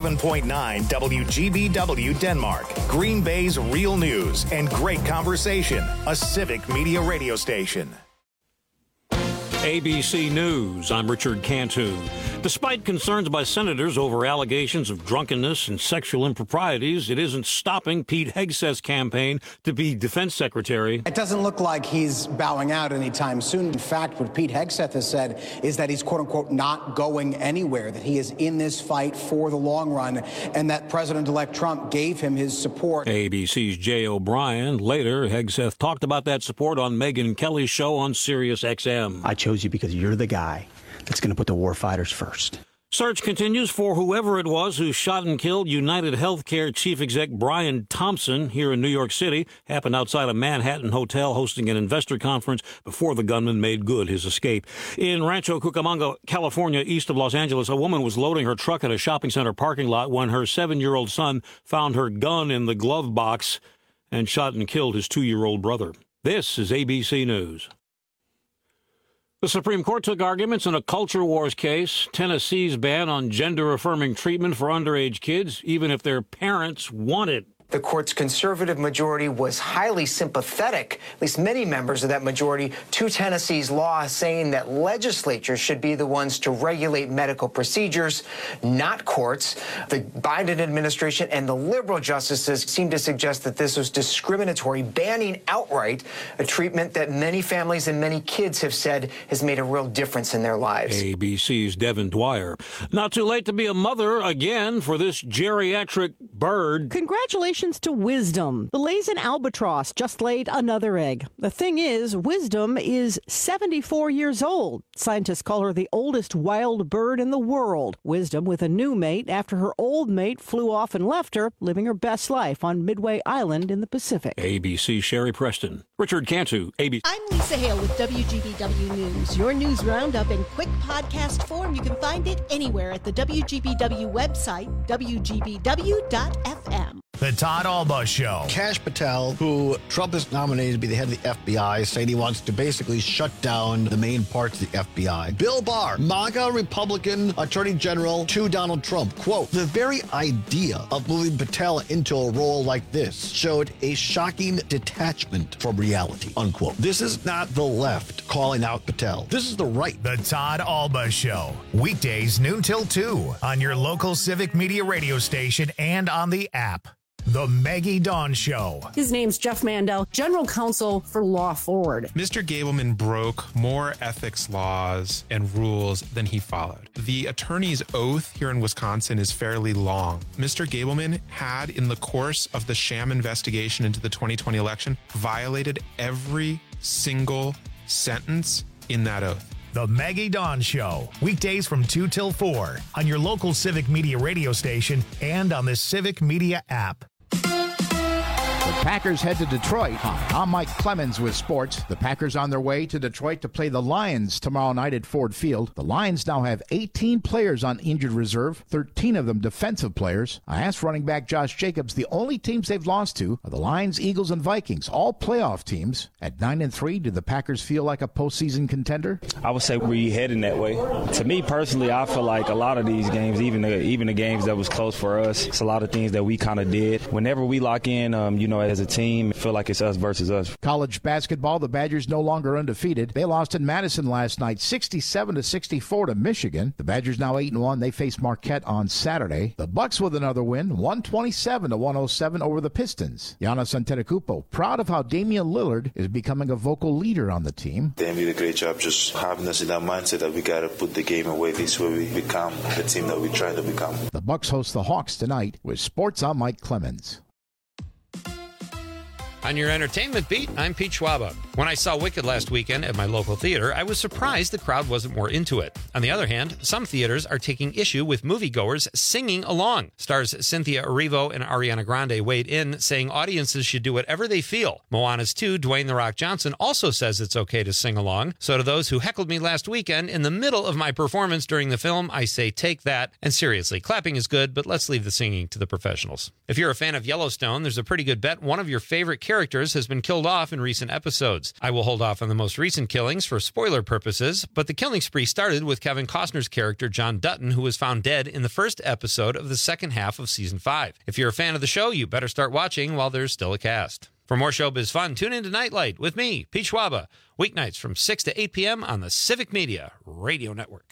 97.9 WGBW Denmark, Green Bay's real news and great conversation, a civic media radio station. ABC News, I'm Richard Cantu. Despite concerns by senators over allegations of drunkenness and sexual improprieties, it isn't stopping Pete Hegseth's campaign to be defense secretary. It doesn't look like he's bowing out anytime soon. In fact, what Pete Hegseth has said is that he's, quote unquote, not going anywhere, that he is in this fight for the long run, and that President-elect Trump gave him his support. ABC's Jay O'Brien. Later, Hegseth talked about that support on Megyn Kelly's show on Sirius XM. I chose you because you're the guy that's going to put the war fighters first. Search continues for whoever it was who shot and killed United Healthcare chief exec Brian Thompson here in New York City. Happened outside a Manhattan hotel hosting an investor conference before the gunman made good his escape. In Rancho Cucamonga, California, east of Los Angeles, a woman was loading her truck at a shopping center parking lot when her 7-year-old son found her gun in the glove box and shot and killed his 2-year-old brother. This is ABC News. The Supreme Court took arguments in a culture wars case, Tennessee's ban on gender-affirming treatment for underage kids, even if their parents want it. The court's conservative majority was highly sympathetic, at least many members of that majority, to Tennessee's law, saying that legislatures should be the ones to regulate medical procedures, not courts. The Biden administration and the liberal justices seem to suggest that this was discriminatory, banning outright a treatment that many families and many kids have said has made a real difference in their lives. ABC's Devin Dwyer. Not too late to be a mother again for this geriatric bird. Congratulations to Wisdom. The Laysan albatross just laid another egg. The thing is, Wisdom is 74 years old. Scientists call her the oldest wild bird in the world. Wisdom with a new mate after her old mate flew off and left her, living her best life on Midway Island in the Pacific. ABC Sherry Preston. Richard Cantu, ABC. I'm Lisa Hale with WGBW News. Your news roundup in quick podcast form. You can find it anywhere at the WGBW website, WGBW.fm. The Todd Alba Show. Kash Patel, who Trump has nominated to be the head of the FBI, saying he wants to basically shut down the main parts of the FBI. Bill Barr, MAGA Republican Attorney General to Donald Trump. Quote, the very idea of moving Patel into a role like this showed a shocking detachment from reality, unquote. This is not the left calling out Patel. This is the right. The Todd Alba Show. Weekdays noon till 2 on your local civic media radio station and on the app. The Maggie Dawn Show. His name's Jeff Mandel, General Counsel for Law Forward. Mr. Gableman broke more ethics laws and rules than he followed. The attorney's oath here in Wisconsin is fairly long. Mr. Gableman had, in the course of the sham investigation into the 2020 election, violated every single sentence in that oath. The Maggie Dawn Show. Weekdays from 2 till 4 on your local civic media radio station and on the Civic Media app. The Packers head to Detroit. Hi, I'm Mike Clemens with sports. The Packers on their way to Detroit to play the Lions tomorrow night at Ford Field. The Lions now have 18 players on injured reserve, 13 of them defensive players. I asked running back Josh Jacobs, the only teams they've lost to are the Lions, Eagles, and Vikings, all playoff teams. At 9-3, do the Packers feel like a postseason contender? I would say we're heading that way. To me personally, I feel like a lot of these games, even the games that was close for us, it's a lot of things that we kind of did. Whenever we lock in, as a team, I feel like it's us versus us. College basketball, the Badgers no longer undefeated. They lost in Madison last night, 67-64 to Michigan. The Badgers now 8-1. They face Marquette on Saturday. The Bucks with another win, 127-107 over the Pistons. Giannis Antetokounmpo, proud of how Damian Lillard is becoming a vocal leader on the team. They did a great job just having us in that mindset that we got to put the game away. This is where we become the team that we try to become. The Bucks host the Hawks tonight. With sports, I'm Mike Clemens. On your entertainment beat, I'm Pete Schwaba. When I saw Wicked last weekend at my local theater, I was surprised the crowd wasn't more into it. On the other hand, some theaters are taking issue with moviegoers singing along. Stars Cynthia Erivo and Ariana Grande weighed in, saying audiences should do whatever they feel. Moana's 2, Dwayne "The Rock" Johnson, also says it's okay to sing along. So to those who heckled me last weekend in the middle of my performance during the film, I say take that. And seriously, clapping is good, but let's leave the singing to the professionals. If you're a fan of Yellowstone, there's a pretty good bet one of your favorite characters has been killed off in recent episodes. victims. I will hold off on the most recent killings for spoiler purposes, but the killing spree started with Kevin Costner's character John Dutton, who was found dead in the first episode of the second half of Season 5. If you're a fan of the show, you better start watching while there's still a cast. For more showbiz fun, tune in to Nightlight with me, Pete Schwaba, weeknights from 6 to 8 p.m. on the Civic Media Radio Network.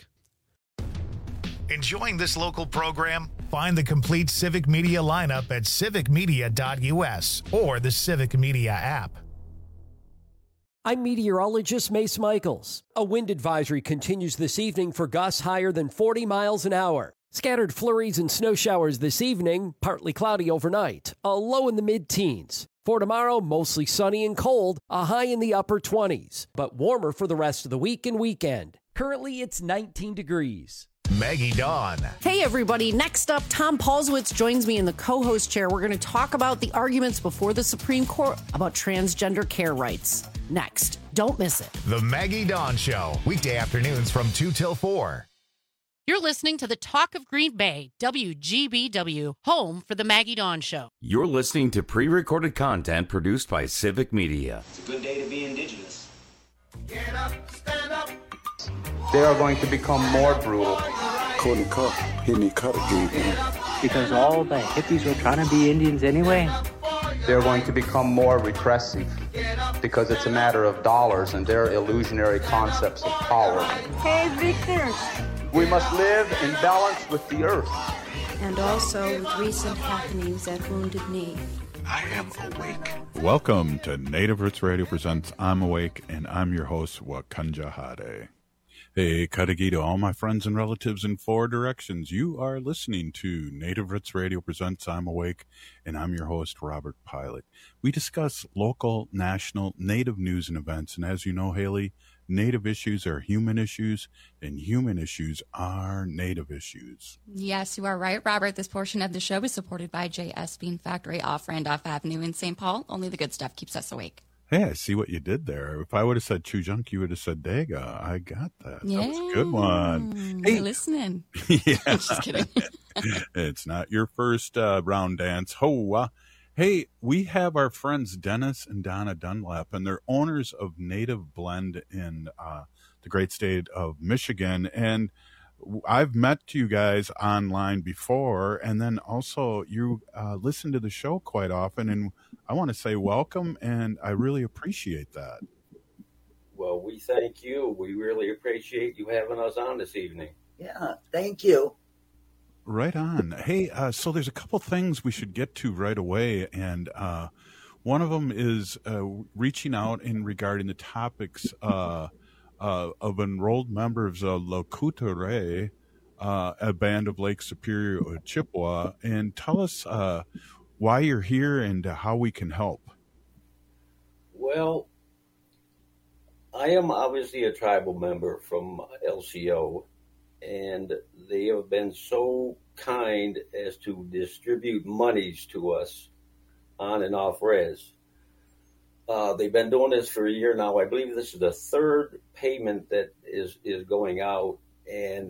Enjoying this local program? Find the complete Civic Media lineup at civicmedia.us or the Civic Media app. I'm meteorologist Mace Michaels. A wind advisory continues this evening for gusts higher than 40 miles an hour. Scattered flurries and snow showers this evening, partly cloudy overnight, a low in the mid-teens. For tomorrow, mostly sunny and cold, a high in the upper 20s, but warmer for the rest of the week and weekend. Currently, it's 19 degrees. Maggie Dawn. Hey, everybody. Next up, Tom Paulswitz joins me in the co-host chair. We're going to talk about the arguments before the Supreme Court about transgender care rights. Next. Don't miss it. The Maggie Dawn Show. Weekday afternoons from 2 till 4. You're listening to the Talk of Green Bay, WGBW, home for the Maggie Dawn Show. You're listening to pre-recorded content produced by Civic Media. It's a good day to be indigenous. Get up, stand up. They are going to become more brutal. Cody Cup, Hidney Cutter gave me. Because all the hippies were trying to be Indians anyway. They're going to become more repressive because it's a matter of dollars and their illusionary concepts of power. Hey, Victor. We must live in balance with the earth. And also with recent happenings at Wounded Knee. I am awake. Welcome to Native Roots Radio presents I'm Awake, and I'm your host, Wakanja Hade. Hey, Kadagi to all my friends and relatives in 4 directions. You are listening to Native Roots Radio presents I'm Awake, and I'm your host, Robert Pilot. We discuss local, national, Native news and events, and as you know, Haley, Native issues are human issues, and human issues are Native issues. Yes, you are right, Robert. This portion of the show is supported by J.S. Bean Factory off Randolph Avenue in St. Paul. Only the good stuff keeps us awake. Hey, I see what you did there. If I would have said Chujunk, you would have said Dega. I got that. Yeah. That was a good one. Hey, listening. Yeah. I'm just kidding. It's not your first round dance. Hoa. Hey, we have our friends Dennis and Donna Dunlap, and they're owners of Native Blend in the great state of Michigan. And I've met you guys online before, and then also you listen to the show quite often, and I want to say welcome, and I really appreciate that. Well, we thank you. We really appreciate you having us on this evening. Yeah, thank you. Right on. Hey, so there's a couple things we should get to right away, and one of them is reaching out in regarding the topics of enrolled members of Lokutere, a band of Lake Superior, Chippewa, and tell us why you're here and how we can help. Well, I am obviously a tribal member from LCO, and they have been so kind as to distribute monies to us on and off res. They've been doing this for a year now. I believe this is the third payment that is going out, and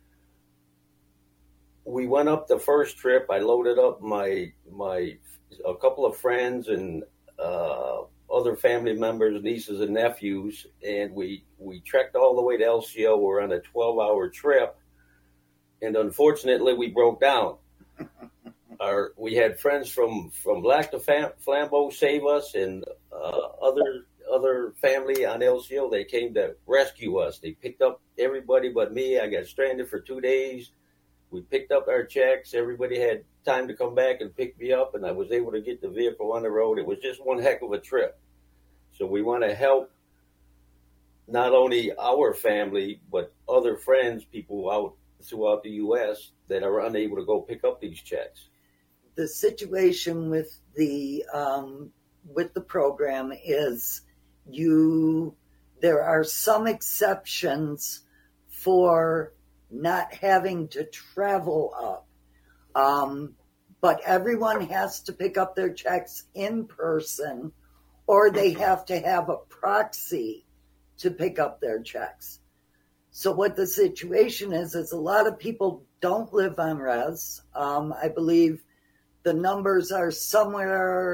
we went up the first trip. I loaded up a couple of friends and other family members, nieces and nephews, and we trekked all the way to LCO. We're on a 12-hour trip, and unfortunately, we broke down. We had friends from Lac de Flambeau save us, and other family on LCO. They came to rescue us. They picked up everybody but me. I got stranded for 2 days. We picked up our checks. Everybody had time to come back and pick me up, and I was able to get the vehicle on the road. It was just one heck of a trip. So we want to help not only our family, but other friends, people out throughout the U.S. that are unable to go pick up these checks. The situation with the program is there are some exceptions for not having to travel up. But everyone has to pick up their checks in person, or they have to have a proxy to pick up their checks. So what the situation is a lot of people don't live on res. I believe the numbers are somewhere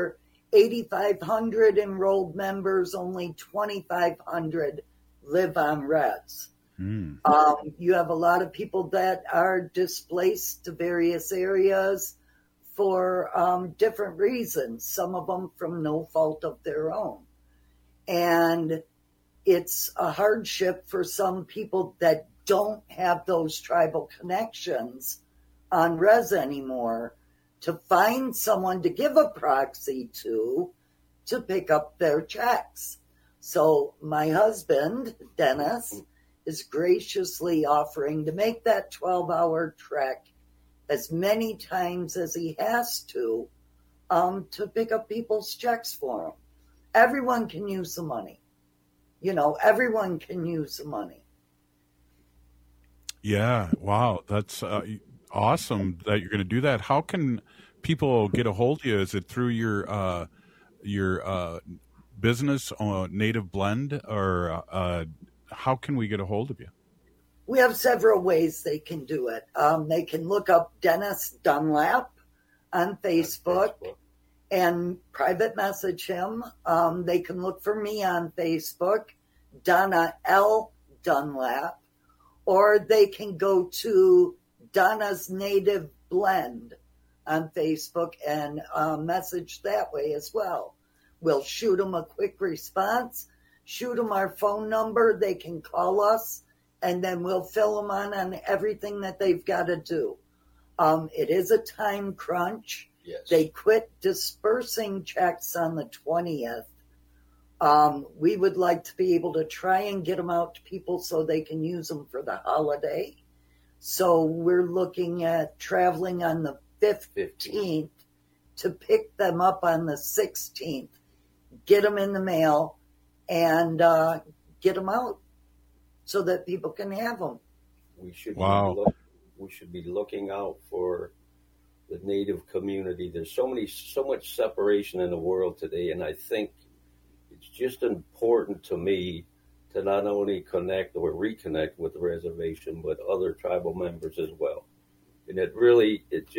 8,500 enrolled members, only 2,500 live on res. You have a lot of people that are displaced to various areas for different reasons, some of them from no fault of their own. And it's a hardship for some people that don't have those tribal connections on res anymore to find someone to give a proxy to pick up their checks. So my husband, Dennis, is graciously offering to make that 12-hour trek as many times as he has to pick up people's checks for him. Everyone can use the money. Everyone can use the money. Yeah, wow, that's awesome that you're going to do that. How can people get a hold of you? Is it through your business, Native Blend, or how can we get a hold of you? We have several ways they can do it. They can look up Dennis Dunlap on Facebook and private message him. They can look for me on Facebook, Donna L. Dunlap, or they can go to Donna's Native Blend on Facebook and message that way as well. We'll shoot them a quick response, shoot them our phone number. They can call us, and then we'll fill them on everything that they've got to do. It is a time crunch. Yes. They quit dispersing checks on the 20th. We would like to be able to try and get them out to people so they can use them for the holiday. So we're looking at traveling on the 15th to pick them up on the 16th, get them in the mail, and get them out so that people can have them. We should be looking out for the Native community. There's so much separation in the world today, and I think it's just important to me to not only connect or reconnect with the reservation, but other tribal members as well. And it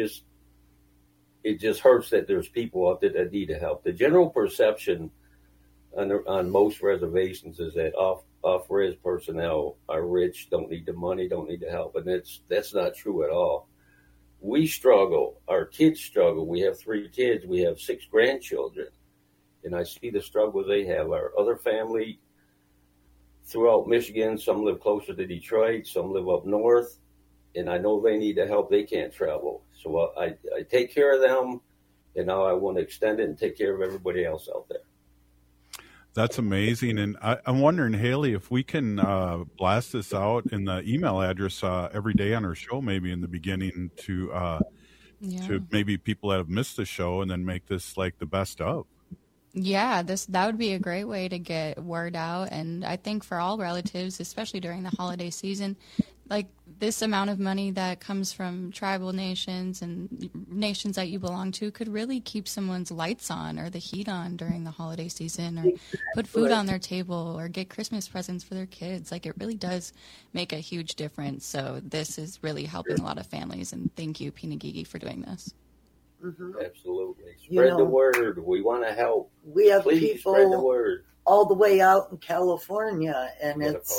just hurts that there's people out there that need help. The general perception on most reservations is that off-res personnel are rich, don't need the money, don't need the help, and that's not true at all. We struggle. Our kids struggle. We have 3 kids. We have 6 grandchildren, and I see the struggles they have. Our other family throughout Michigan, some live closer to Detroit, some live up north, and I know they need the help. They can't travel. So I take care of them, and now I want to extend it and take care of everybody else out there. That's amazing. And I'm wondering, Haley, if we can blast this out in the email address every day on our show, maybe in the beginning to maybe people that have missed the show, and then make this like the best of. Yeah, that would be a great way to get word out. And I think for all relatives, especially during the holiday season, like this amount of money that comes from tribal nations and nations that you belong to could really keep someone's lights on or the heat on during the holiday season, or put food on their table, or get Christmas presents for their kids. Like, it really does make a huge difference. So this is really helping a lot of families. And thank you, Pinagigi, for doing this. Mm-hmm. Absolutely. Spread the word. We want to help. We have Please people spread the word. all the way out in California, and it's,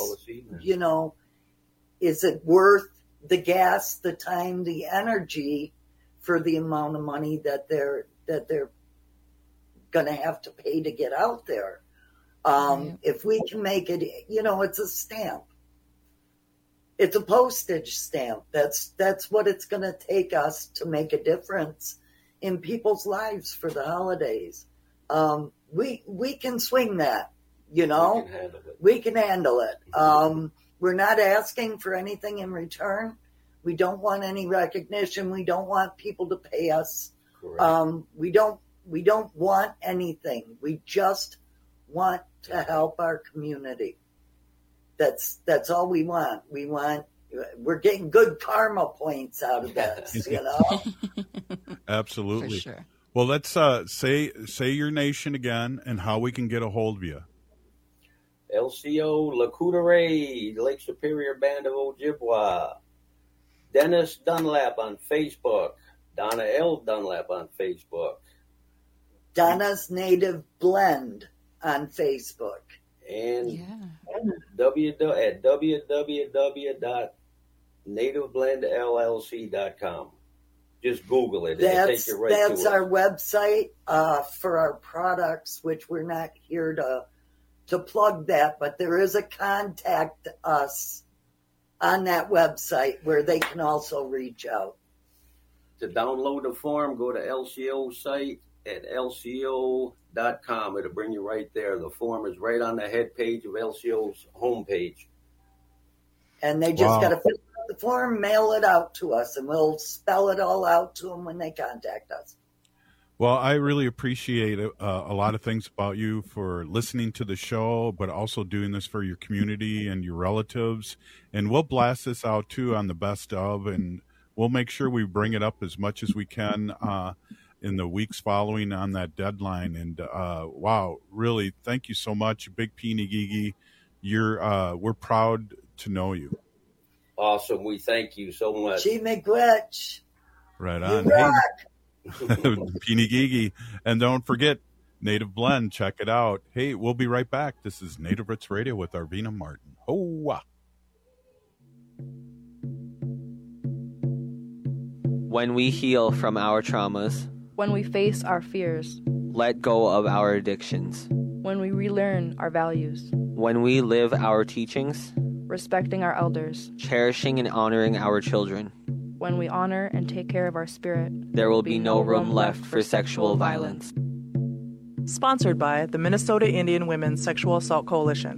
is it worth the gas, the time, the energy for the amount of money that they're going to have to pay to get out there? If we can make it, it's a stamp. It's a postage stamp. That's what it's going to take us to make a difference in people's lives for the holidays. We can swing that, We can handle it. We're not asking for anything in return. We don't want any recognition. We don't want people to pay us. We don't want anything. We just want to help our community. That's all we want. We're getting good karma points out of this, Absolutely. For sure. Well, let's say your nation again and how we can get a hold of you. LCO Lakoutere, Lake Superior Band of Ojibwa. Dennis Dunlap on Facebook. Donna L. Dunlap on Facebook. Donna's Native Blend on Facebook. And www.nativeblendllc.com. Just Google it. It'll take you right to it. That's our website for our products, which we're not here to plug that, but there is a contact us on that website where they can also reach out. To download the form, go to LCO site at lco.com. It'll bring you right there. The form is right on the head page of LCO's homepage. And they just got to fill out the form, mail it out to us, and we'll spell it all out to them when they contact us. Well, I really appreciate a lot of things about you for listening to the show, but also doing this for your community and your relatives. And we'll blast this out, too, on the best of, and we'll make sure we bring it up as much as we can in the weeks following on that deadline. And, wow, really, thank you so much, Big Peeny Gigi. We're proud to know you. Awesome. We thank you so much. Gee, McGwitch. Right on. You rock. Peeny Gigi. And don't forget, Native Blend, check it out. Hey, we'll be right back. This is Native Roots Radio with Arvina Martin. Hoa. When we heal from our traumas, when we face our fears, let go of our addictions, when we relearn our values, when we live our teachings, respecting our elders, cherishing and honoring our children, when we honor and take care of our spirit, there will be no room left for sexual violence. Sponsored by the Minnesota Indian Women's Sexual Assault Coalition.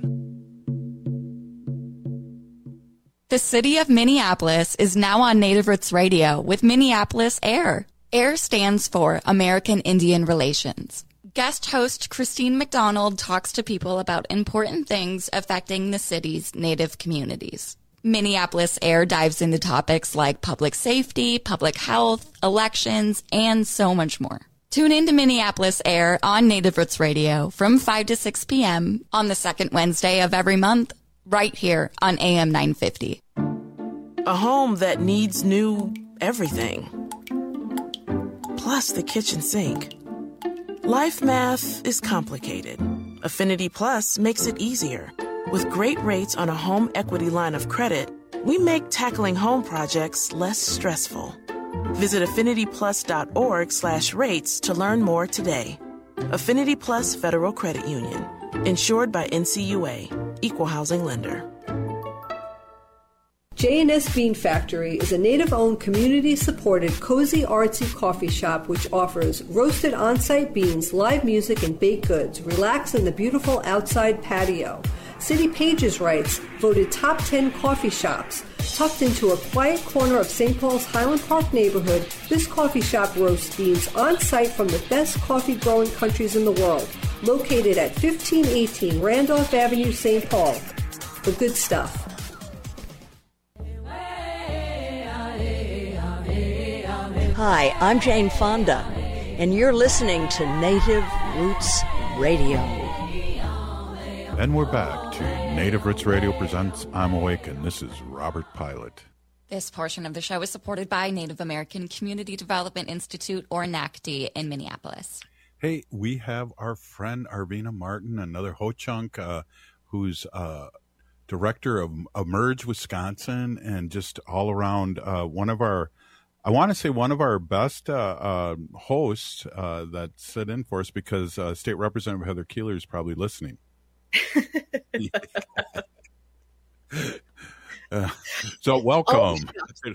The city of Minneapolis is now on Native Roots Radio with Minneapolis AIR. AIR stands for American Indian Relations. Guest host Christine McDonald talks to people about important things affecting the city's Native communities. Minneapolis AIR dives into topics like public safety, public health, elections, and so much more. Tune in to Minneapolis AIR on Native Roots Radio from 5 to 6 p.m. on the second Wednesday of every month, right here on AM 950. A home that needs new everything. Plus the kitchen sink. Life math is complicated. Affinity Plus makes it easier. With great rates on a home equity line of credit, we make tackling home projects less stressful. Visit affinityplus.org/rates to learn more today. Affinity Plus Federal Credit Union. Insured by NCUA. Equal housing lender. J&S Bean Factory is a Native-owned, community-supported, cozy, artsy coffee shop which offers roasted on-site beans, live music, and baked goods. Relax in the beautiful outside patio. City Pages writes, voted top 10 coffee shops. Tucked into a quiet corner of St. Paul's Highland Park neighborhood, this coffee shop roasts beans on-site from the best coffee-growing countries in the world. Located at 1518 Randolph Avenue, St. Paul. The good stuff. Hi, I'm Jane Fonda, and you're listening to Native Roots Radio. And we're back to Native Roots Radio presents I'm Awake, and this is Robert Pilot. This portion of the show is supported by Native American Community Development Institute, or NACD, in Minneapolis. Hey, we have our friend Arvina Martin, another Ho-Chunk, who's director of Emerge Wisconsin, and just all around one of our best hosts that sit in for us, because State Representative Heather Keeler is probably listening. So welcome.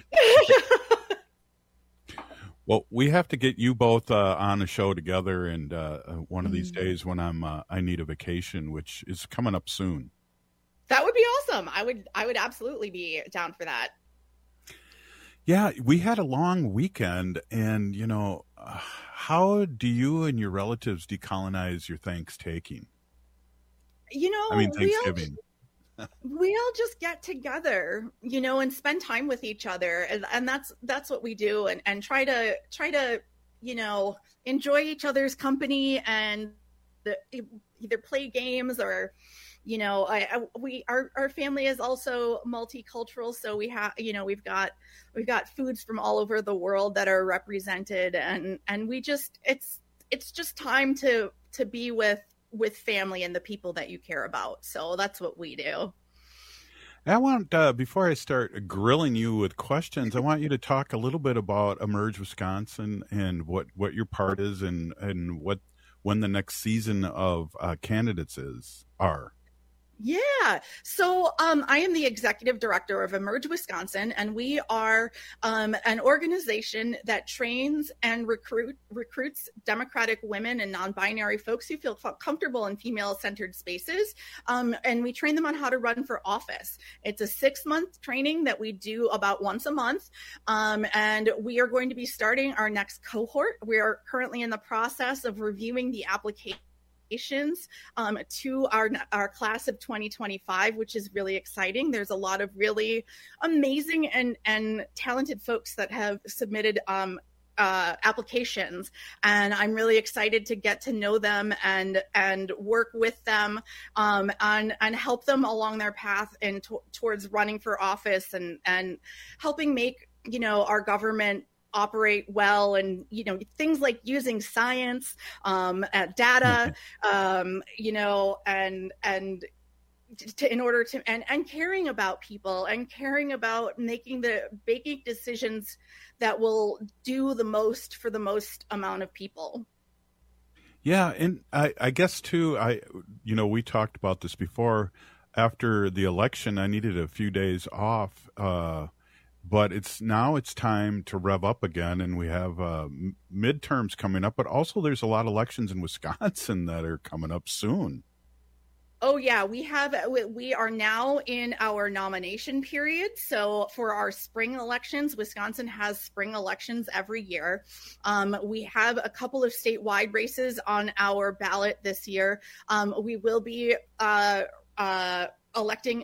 Well, we have to get you both on a show together, and one of these days when I need a vacation, which is coming up soon. That would be awesome. I would absolutely be down for that. Yeah, we had a long weekend, and how do you and your relatives decolonize your Thanksgiving? Thanksgiving. We all just get together, and spend time with each other, and that's what we do, and try to enjoy each other's company, and either play games or our family is also multicultural, so we have we've got foods from all over the world that are represented, and we just it's just time to be with family and the people that you care about. So that's what we do. I want, before I start grilling you with questions, I want you to talk a little bit about Emerge Wisconsin and what your part is and when the next season of candidates are. Yeah. So I am the executive director of Emerge Wisconsin, and we are an organization that trains and recruits Democratic women and non-binary folks who feel comfortable in female-centered spaces. And we train them on how to run for office. It's a 6-month training that we do about once a month. And we are going to be starting our next cohort. We are currently in the process of reviewing the application to our class of 2025, which is really exciting. There's a lot of really amazing and talented folks that have submitted applications, and I'm really excited to get to know them and work with them and help them along their path and towards running for office and helping make our government operate well, and things like using science, data, and in order to and caring about people and caring about making decisions that will do the most for the most amount of people. Yeah, and I guess too, we talked about this before. After the election, I needed a few days off. But it's time to rev up again, and we have midterms coming up. But also, there's a lot of elections in Wisconsin that are coming up soon. Oh yeah, we are now in our nomination period. So for our spring elections, Wisconsin has spring elections every year. We have a couple of statewide races on our ballot this year. We will be electing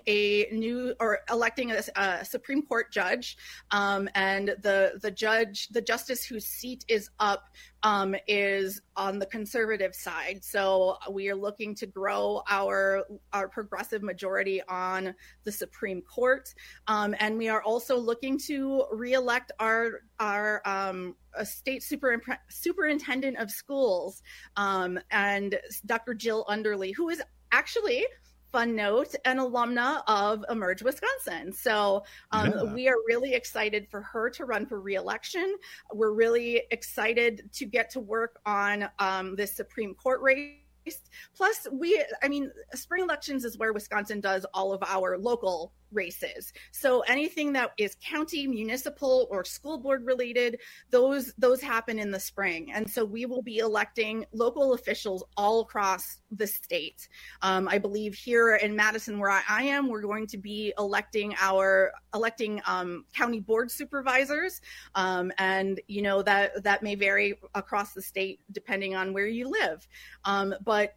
a Supreme Court judge, and the justice whose seat is up is on the conservative side. So we are looking to grow our progressive majority on the Supreme Court, and we are also looking to reelect our state superintendent of schools, and Dr. Jill Underly, who is actually, fun note, an alumna of Emerge Wisconsin. So we are really excited for her to run for re-election. We're really excited to get to work on this Supreme Court race. Plus, spring elections is where Wisconsin does all of our local races. So anything that is county, municipal, or school board related, those happen in the spring. And so we will be electing local officials all across the state. I believe here in Madison, where I am, we're going to be electing county board supervisors. And that may vary across the state depending on where you live. But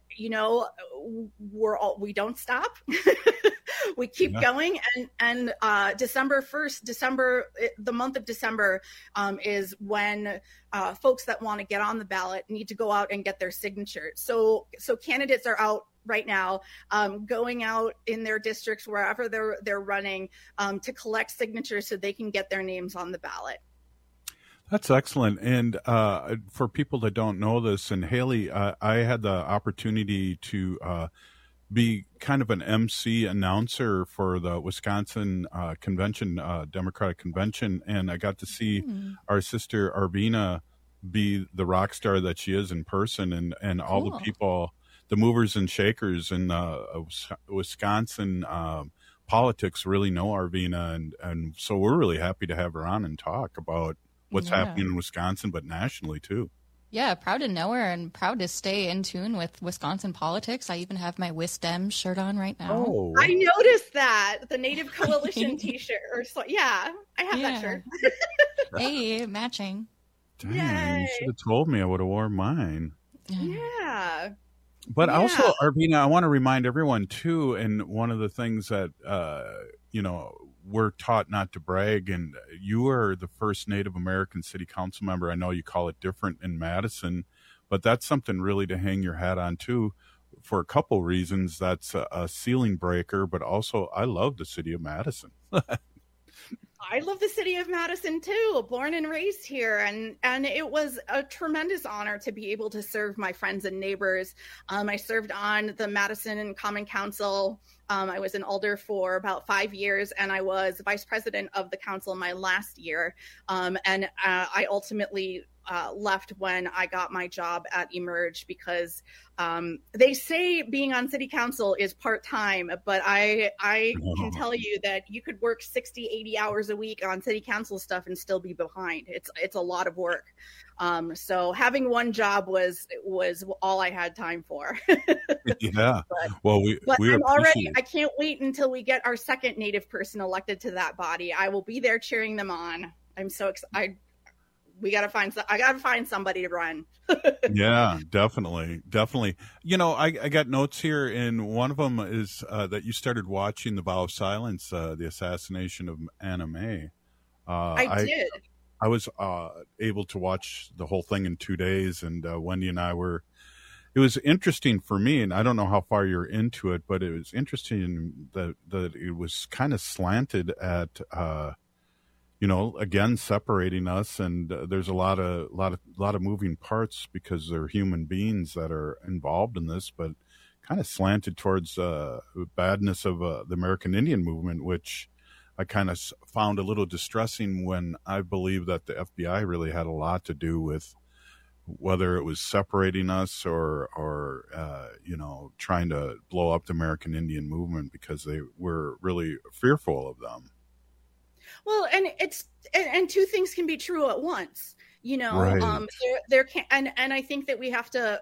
we don't stop. We keep going, and December 1st, the month of December, is when folks that want to get on the ballot need to go out and get their signatures. So candidates are out right now, going out in their districts, wherever they're running, to collect signatures so they can get their names on the ballot. That's excellent. And for people that don't know this, and Haley, I had the opportunity to be kind of an MC announcer for the Wisconsin convention, Democratic convention, and I got to see our sister Arvina be the rock star that she is in person, and all the people, the movers and shakers in Wisconsin politics really know Arvina, and so we're really happy to have her on and talk about what's happening in Wisconsin, but nationally too. Yeah, proud to know her and proud to stay in tune with Wisconsin politics. I even have my WisDem shirt on right now. Oh, I noticed that, the Native Coalition t-shirt. I have that shirt. Hey, matching. Dang, you should have told me. I would have worn mine. Yeah. But also, Arvina, I want to remind everyone too, and one of the things that we're taught not to brag, and you are the first Native American city council member. I know you call it different in Madison, but that's something really to hang your hat on too, for a couple reasons. That's a ceiling breaker, but also I love the city of Madison. I love the city of Madison too, born and raised here. And it was a tremendous honor to be able to serve my friends and neighbors. I served on the Madison Common Council. I was an alder for about 5 years, and I was vice president of the council my last year. And I ultimately left when I got my job at Emerge because they say being on city council is part-time, but I can tell you that you could work 60, 80 hours a week on city council stuff and still be behind. It's a lot of work. So having one job was all I had time for. Yeah. Well, I can't wait until we get our second Native person elected to that body. I will be there cheering them on. I'm so excited. I gotta find somebody to run. Yeah, definitely. I got notes here, and one of them is that you started watching The Vow of Silence, the assassination of Anna May. I did. I was able to watch the whole thing in 2 days, and Wendy and I were. It was interesting for me, and I don't know how far you're into it, but it was interesting that it was kind of slanted at. Again, separating us, and there's a lot of moving parts because they're human beings that are involved in this, but kind of slanted towards badness of the American Indian movement, which I kind of found a little distressing when I believe that the FBI really had a lot to do with whether it was separating us or trying to blow up the American Indian movement because they were really fearful of them. Well, and two things can be true at once, Right. There can, and I think that we have to,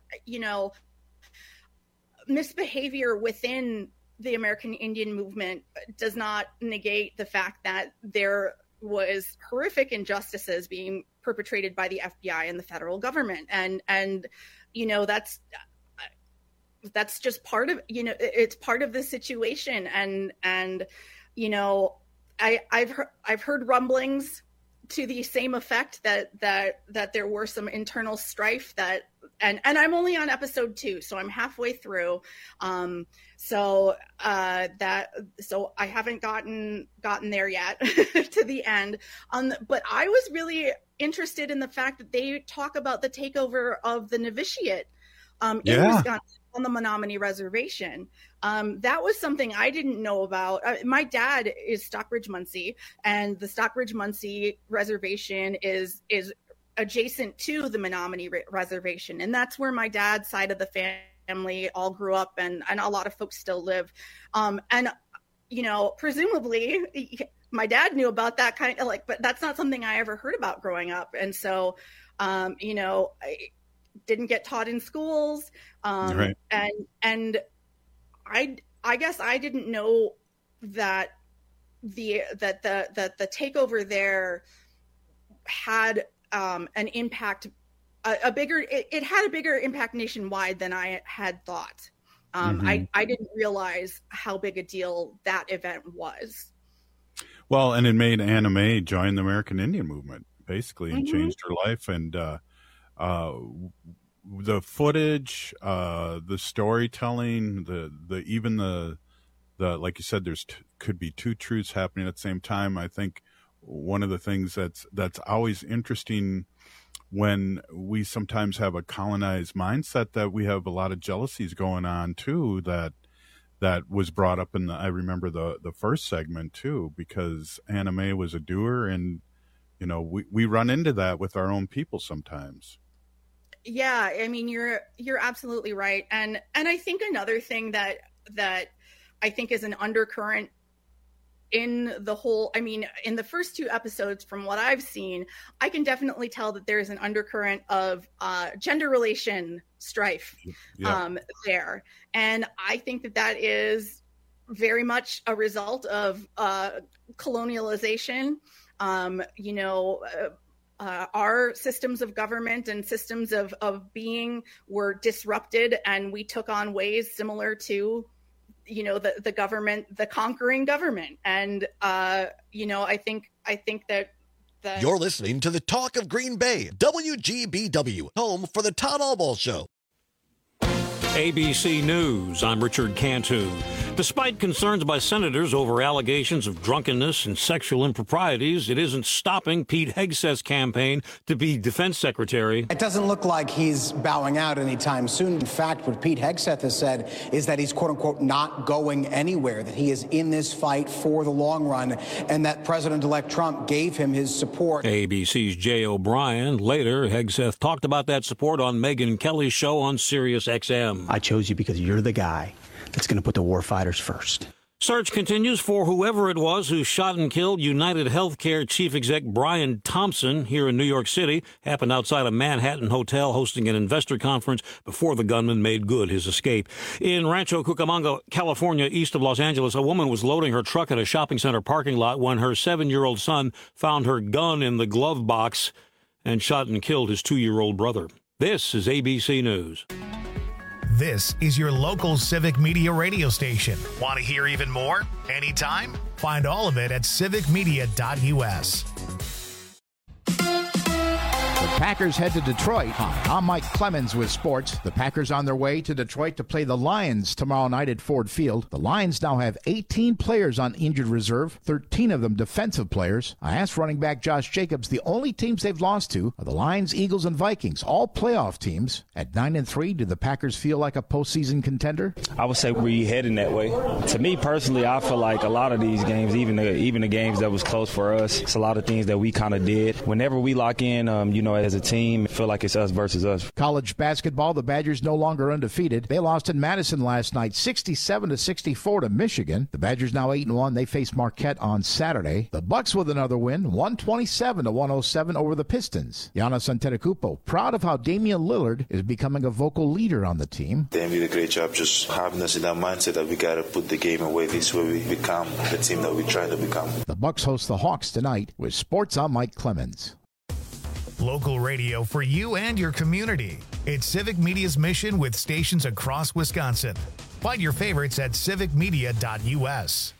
misbehavior within the American Indian movement does not negate the fact that there was horrific injustices being perpetrated by the FBI and the federal government. And that's just part of, it's part of the situation. And I've heard rumblings to the same effect that there were some internal strife and I'm only on episode 2, so I'm halfway through. So I haven't gotten there yet to the end. But I was really interested in the fact that they talk about the takeover of the novitiate in Wisconsin on the Menominee Reservation. That was something I didn't know about. My dad is Stockbridge-Munsee, and the Stockbridge-Munsee Reservation is adjacent to the Menominee Reservation, and that's where my dad's side of the family all grew up, and a lot of folks still live. Presumably my dad knew about that but that's not something I ever heard about growing up, and so I didn't get taught in schools, right. And I guess I didn't know that the takeover there had an impact, it had a bigger impact nationwide than I had thought. I didn't realize how big a deal that event was. Well, and it made Anna May join the American Indian movement basically, and changed her life. And the footage, the storytelling, the like you said, could be two truths happening at the same time. I think one of the things that's always interesting when we sometimes have a colonized mindset, that we have a lot of jealousies going on too, that was brought up I remember the first segment too, because Anna May was a doer, and we run into that with our own people sometimes. Yeah, I mean, you're absolutely right. And I think another thing that I think is an undercurrent in the whole, in the first 2 episodes, from what I've seen, I can definitely tell that there's an undercurrent of gender relation strife there. And I think that is very much a result of colonialization. Our systems of government and systems of being were disrupted, and we took on ways similar to, the government, the conquering government. And, I think that You're listening to the Talk of Green Bay, WGBW, home for the Todd Albaugh Show. ABC News, I'm Richard Cantu. Despite concerns by senators over allegations of drunkenness and sexual improprieties, it isn't stopping Pete Hegseth's campaign to be defense secretary. It doesn't look like he's bowing out anytime soon. In fact, what Pete Hegseth has said is that he's, quote unquote, not going anywhere, that he is in this fight for the long run, and that President-elect Trump gave him his support. ABC's Jay O'Brien. Later, Hegseth talked about that support on Megyn Kelly's show on Sirius XM. I chose you because you're the guy that's going to put the war fighters first. Search continues for whoever it was who shot and killed United Healthcare chief exec Brian Thompson here in New York City. Happened outside a Manhattan hotel hosting an investor conference before the gunman made good his escape. In Rancho Cucamonga, California, east of Los Angeles, a woman was loading her truck at a shopping center parking lot when her 7-year-old son found her gun in the glove box and shot and killed his 2-year-old brother. This is ABC News. This is your local Civic Media radio station. Want to hear even more? Anytime? Find all of it at civicmedia.us. The Packers head to Detroit. Hi, I'm Mike Clemens with sports. The Packers on their way to Detroit to play the Lions tomorrow night at Ford Field. The Lions now have 18 players on injured reserve, 13 of them defensive players. I asked running back Josh Jacobs, the only teams they've lost to are the Lions, Eagles, and Vikings, all playoff teams. At 9-3, do the Packers feel like a postseason contender? I would say we're heading that way. To me personally, I feel like a lot of these games, even the games that was close for us, it's a lot of things that we kind of did. Whenever we lock in, as a team, I feel like it's us versus us. College basketball, the Badgers no longer undefeated. They lost in Madison last night, 67-64 to Michigan. The Badgers now 8-1. They face Marquette on Saturday. The Bucks with another win, 127-107 over the Pistons. Giannis Antetokounmpo proud of how Damian Lillard is becoming a vocal leader on the team. They did a great job just having us in that mindset that we got to put the game away. This way we become the team that we try to become. The Bucks host the Hawks tonight. With sports, I'm Mike Clemens. Local radio for you and your community. It's Civic Media's mission with stations across Wisconsin. Find your favorites at civicmedia.us.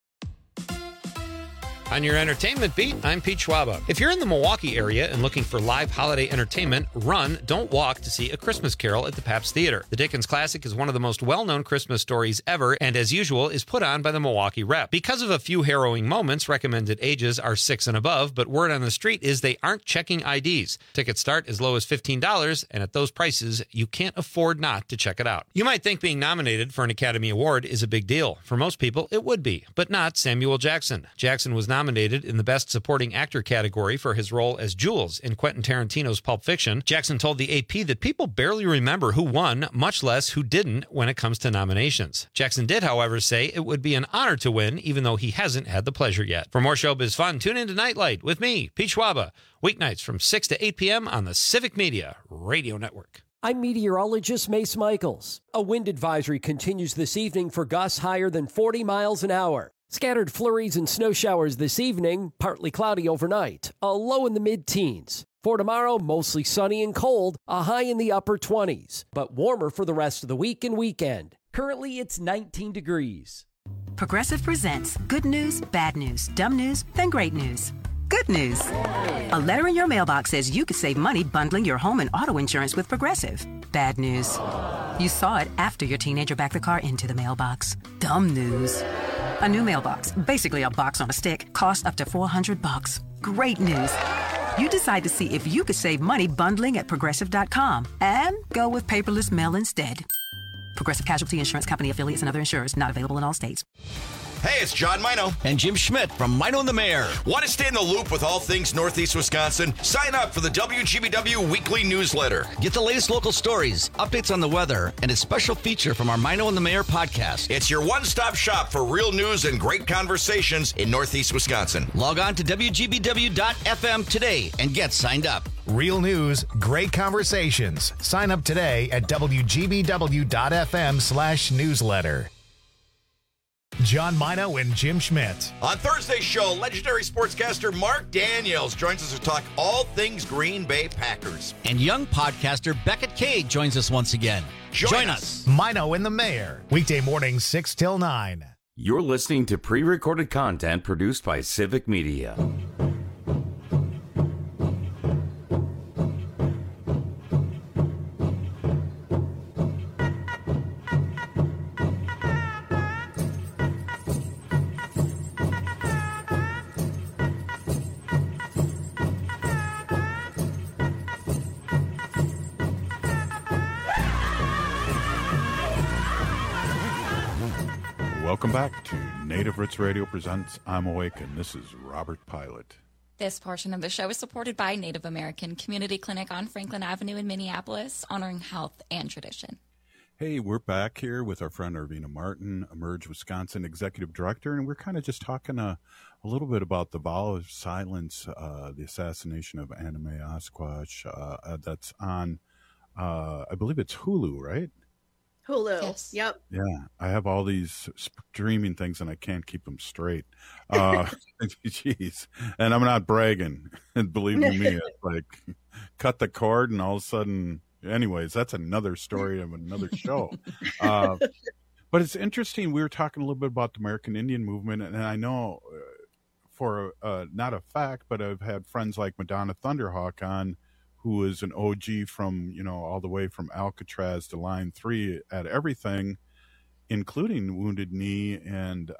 On your entertainment beat, I'm Pete Schwaba. If you're in the Milwaukee area and looking for live holiday entertainment, run, don't walk to see A Christmas Carol at the Pabst Theater. The Dickens classic is one of the most well-known Christmas stories ever, and as usual, is put on by the Milwaukee Rep. Because of a few harrowing moments, recommended ages are 6 and above, but word on the street is they aren't checking IDs. Tickets start as low as $15, and at those prices, you can't afford not to check it out. You might think being nominated for an Academy Award is a big deal. For most people, it would be, but not Samuel Jackson. Jackson was nominated in the Best Supporting Actor category for his role as Jules in Quentin Tarantino's Pulp Fiction. Jackson told the AP that people barely remember who won, much less who didn't when it comes to nominations. Jackson did, however, say it would be an honor to win, even though he hasn't had the pleasure yet. For more showbiz fun, tune in to Nightlight with me, Pete Schwaba, weeknights from 6 to 8 p.m. on the Civic Media Radio Network. I'm meteorologist Mace Michaels. A wind advisory continues this evening for gusts higher than 40 miles an hour. Scattered flurries and snow showers this evening, partly cloudy overnight, a low in the mid-teens. For tomorrow, mostly sunny and cold, a high in the upper 20s, but warmer for the rest of the week and weekend. Currently, it's 19 degrees. Progressive presents good news, bad news, dumb news, then great news. Good news. A letter in your mailbox says you could save money bundling your home and auto insurance with Progressive. Bad news. You saw it after your teenager backed the car into the mailbox. Dumb news. A new mailbox, basically a box on a stick, costs up to $400. Great news. You decide to see if you could save money bundling at Progressive.com and go with paperless mail instead. Progressive Casualty Insurance Company affiliates and other insurers not available in all states. Hey, it's John Mino. And Jim Schmidt from Mino and the Mayor. Want to stay in the loop with all things Northeast Wisconsin? Sign up for the WGBW Weekly Newsletter. Get the latest local stories, updates on the weather, and a special feature from our Mino and the Mayor podcast. It's your one-stop shop for real news and great conversations in Northeast Wisconsin. Log on to WGBW.FM today and get signed up. Real news, great conversations. Sign up today at WGBW.FM/newsletter. John Mino and Jim Schmidt. On Thursday's show, legendary sportscaster Mark Daniels joins us to talk all things Green Bay Packers. And young podcaster Beckett Cade joins us once again. Join us. Mino and the Mayor. Weekday mornings 6 till 9. You're listening to pre-recorded content produced by Civic Media. Welcome back to Native Roots Radio presents I'm Awake, and this is Robert Pilot. This portion of the show is supported by Native American Community Clinic on Franklin Avenue in Minneapolis, honoring health and tradition. Hey, we're back here with our friend Arvina Martin, Emerge Wisconsin Executive Director, and we're kind of just talking a little bit about the vow of silence, the assassination of Anna Mae Osquash. That's on, I believe it's Hulu, right? Hulu. Yes. Yep. Yeah, I have all these streaming things and I can't keep them straight. Jeez, and I'm not bragging. And believe me, it's like cut the cord and all of a sudden. Anyways, that's another story of another show. But it's interesting. We were talking a little bit about the American Indian movement, and I know for not a fact, but I've had friends like Madonna Thunderhawk on, who is an OG from, all the way from Alcatraz to Line 3 at everything, including Wounded Knee. And,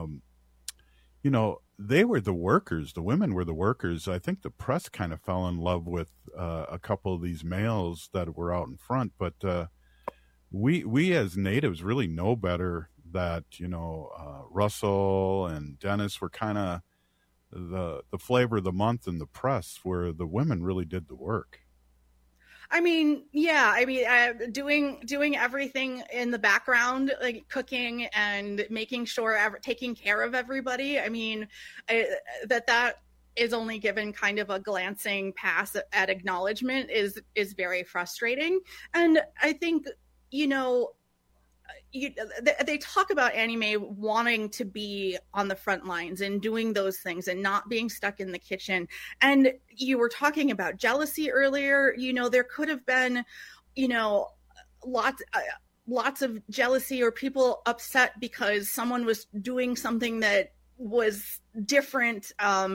they were the workers. The women were the workers. I think the press kind of fell in love with a couple of these males that were out in front. But we as natives really know better that, Russell and Dennis were kind of the flavor of the month in the press, where the women really did the work. Doing everything in the background, like cooking and making sure taking care of everybody. That is only given kind of a glancing pass at acknowledgement is very frustrating. And I think, they talk about Annie Mae wanting to be on the front lines and doing those things and not being stuck in the kitchen. And you were talking about jealousy earlier. There could have been, lots of jealousy or people upset because someone was doing something that was different.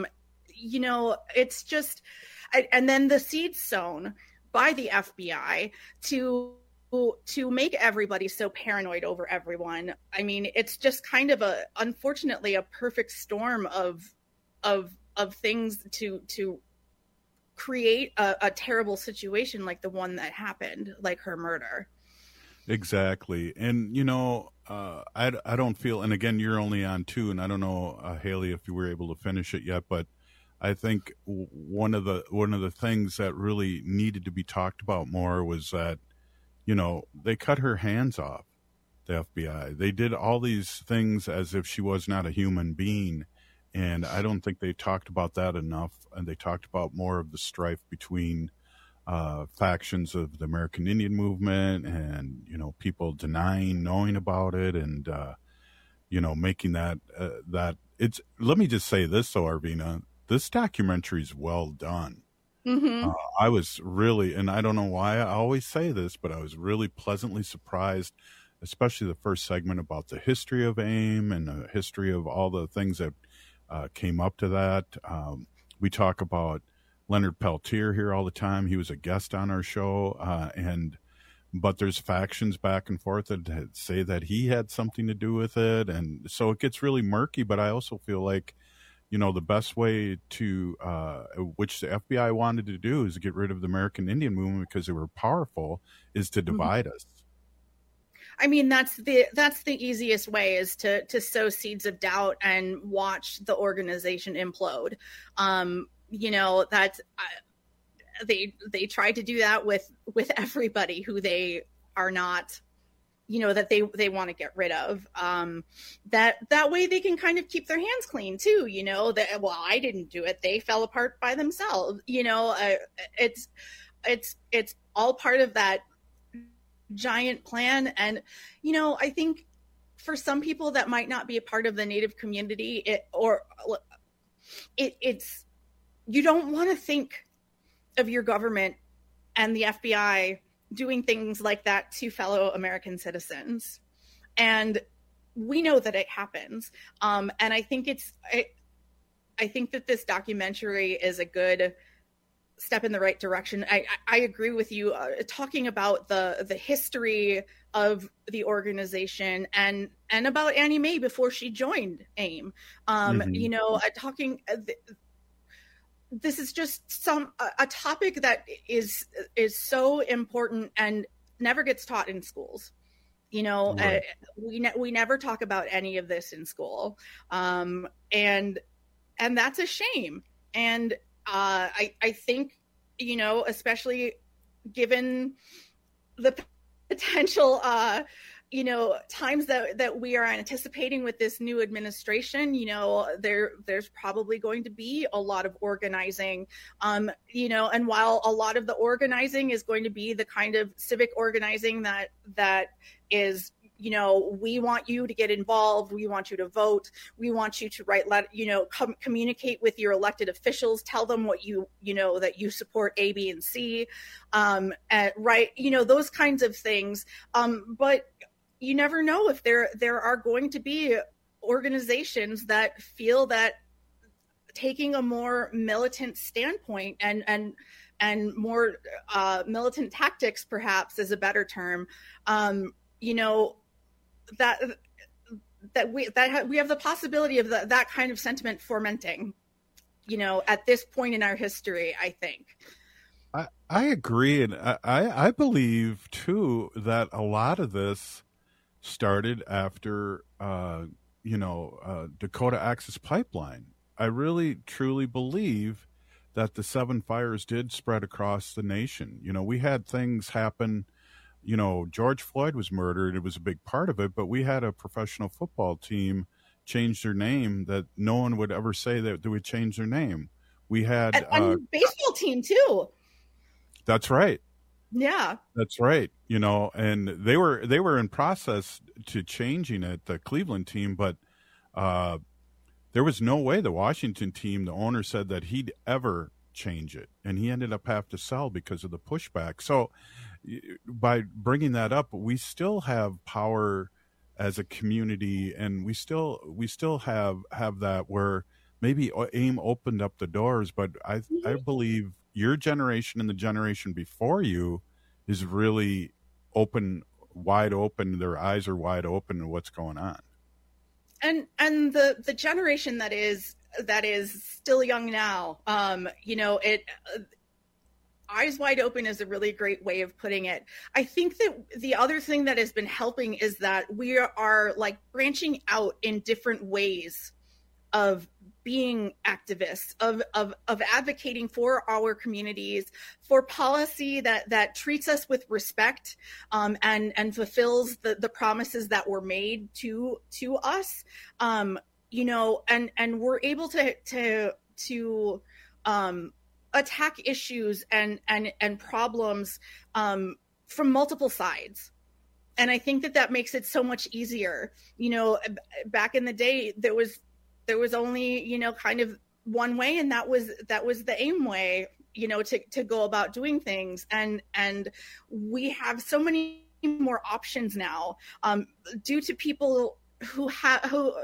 It's just, and then the seeds sown by the FBI to make everybody so paranoid over everyone. It's just kind of unfortunately a perfect storm of things to create a terrible situation like the one that happened, like her murder. Exactly. And, I don't feel, and again, you're only on 2, and I don't know, Haley, if you were able to finish it yet, but I think one of the things that really needed to be talked about more was that, they cut her hands off, the FBI. They did all these things as if she was not a human being. And I don't think they talked about that enough. And they talked about more of the strife between factions of the American Indian movement and, people denying knowing about it and, making that it's, let me just say this though, Arvina, this documentary is well done. Mm-hmm. I was really, and I don't know why I always say this, but I was really pleasantly surprised, especially the first segment about the history of AIM and the history of all the things that came up to that. We talk about Leonard Peltier here all the time. He was a guest on our show, but there's factions back and forth that say that he had something to do with it, and so it gets really murky. But I also feel like, the best way to, which the FBI wanted to do, is get rid of the American Indian movement because they were powerful, is to divide us. That's the easiest way, is to sow seeds of doubt and watch the organization implode. They tried to do that with everybody who they are not, that they want to get rid of. That way they can kind of keep their hands clean too. I didn't do it. They fell apart by themselves. It's all part of that giant plan. And, I think for some people that might not be a part of the Native community, it's you don't want to think of your government and the FBI doing things like that to fellow American citizens. And we know that it happens. And I think I think that this documentary is a good step in the right direction. I agree with you, talking about the history of the organization and about Annie Mae before she joined AIM. This is just a topic that is so important and never gets taught in schools. You know, Right. we never talk about any of this in school, and that's a shame. And I think, you know, especially given the potential, you know, times that we are anticipating with this new administration, you know, there's probably going to be a lot of organizing, you know, and while a lot of the organizing is going to be the kind of civic organizing that is, you know, we want you to get involved, we want you to vote, we want you to communicate with your elected officials, tell them what you know, that you support A, B, and C, right, you know, those kinds of things, but you never know if there are going to be organizations that feel that taking a more militant standpoint and more militant tactics, perhaps is a better term, you know, that we have the possibility of that kind of sentiment fermenting, you know, at this point in our history, I think. I agree, and I believe too that a lot of this started after Dakota Access Pipeline. I really truly believe that the 7 fires did spread across the nation. You know, we had things happen. You know, George Floyd was murdered. It was a big part of it, but we had a professional football team change their name that no one would ever say that they would change their name. We had a baseball team too. That's right. Yeah, that's right. You know, and they were in process to changing it, the Cleveland team, but there was no way the Washington team, the owner said that he'd ever change it, and he ended up having to sell because of the pushback. So by bringing that up, we still have power as a community, and we still have that where maybe AIM opened up the doors, but I believe your generation and the generation before you is really wide open. Their eyes are wide open to what's going on. And the generation that is still young now, you know, eyes wide open is a really great way of putting it. I think that the other thing that has been helping is that we are like branching out in different ways of being activists, of advocating for our communities, for policy that treats us with respect, and fulfills the promises that were made to us, you know, and we're able to attack issues and problems from multiple sides. And I think that makes it so much easier. You know, back in the day, there was only, you know, kind of one way, and that was the AIM way, you know, to go about doing things. And we have so many more options now, due to people who had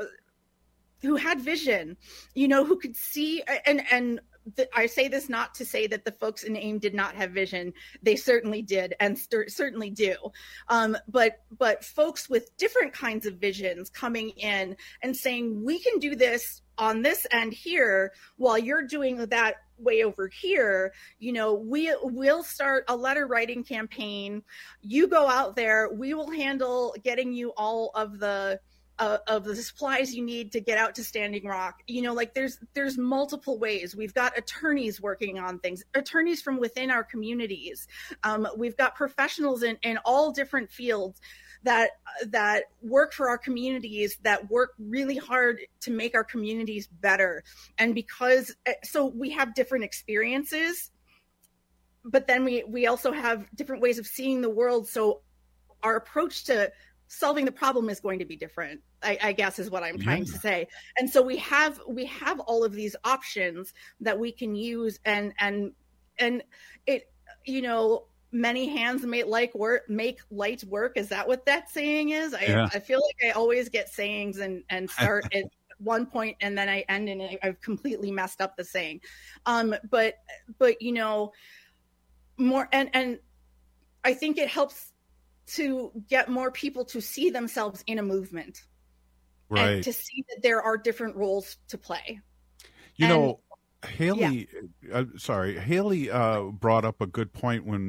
vision, you know, who could see, and I say this not to say that the folks in AIM did not have vision. They certainly did, and certainly do. But folks with different kinds of visions coming in and saying, we can do this on this end here while you're doing that way over here. You know, we'll start a letter writing campaign. You go out there. We will handle getting you all of the supplies you need to get out to Standing Rock. You know, like there's multiple ways. We've got attorneys working on things, attorneys from within our communities. We've got professionals in all different fields that work for our communities, that work really hard to make our communities better. And so we have different experiences, but then we also have different ways of seeing the world. So our approach to solving the problem is going to be different, I guess is what I'm trying to say. And so we have all of these options that we can use, and it, you know, many hands make light work. Is that what that saying is? I feel like I always get sayings and start at one point and then I end and I've completely messed up the saying. But you know, more and I think it helps to get more people to see themselves in a movement, right? And to see that there are different roles to play. You know, Haley, Haley brought up a good point when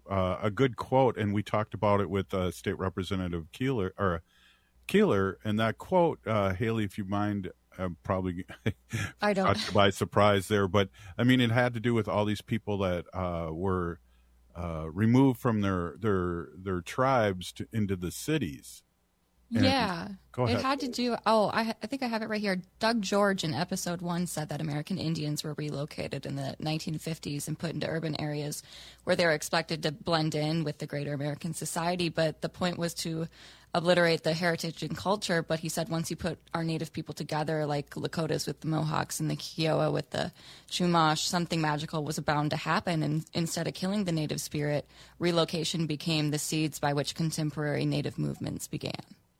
a good quote, and we talked about it with State Representative Keeler, and that quote, Haley, if you mind, probably I don't caught you by surprise there, but I mean, it had to do with all these people that were removed from their tribes into the cities. And yeah, go ahead. It had to do. Oh, I think I have it right here. Doug George in episode 1 said that American Indians were relocated in the 1950s and put into urban areas where they were expected to blend in with the greater American society. But the point was to obliterate the heritage and culture. But he said once you put our native people together, like Lakotas with the Mohawks and the Kiowa with the Chumash, something magical was bound to happen. And instead of killing the native spirit, relocation became the seeds by which contemporary native movements began.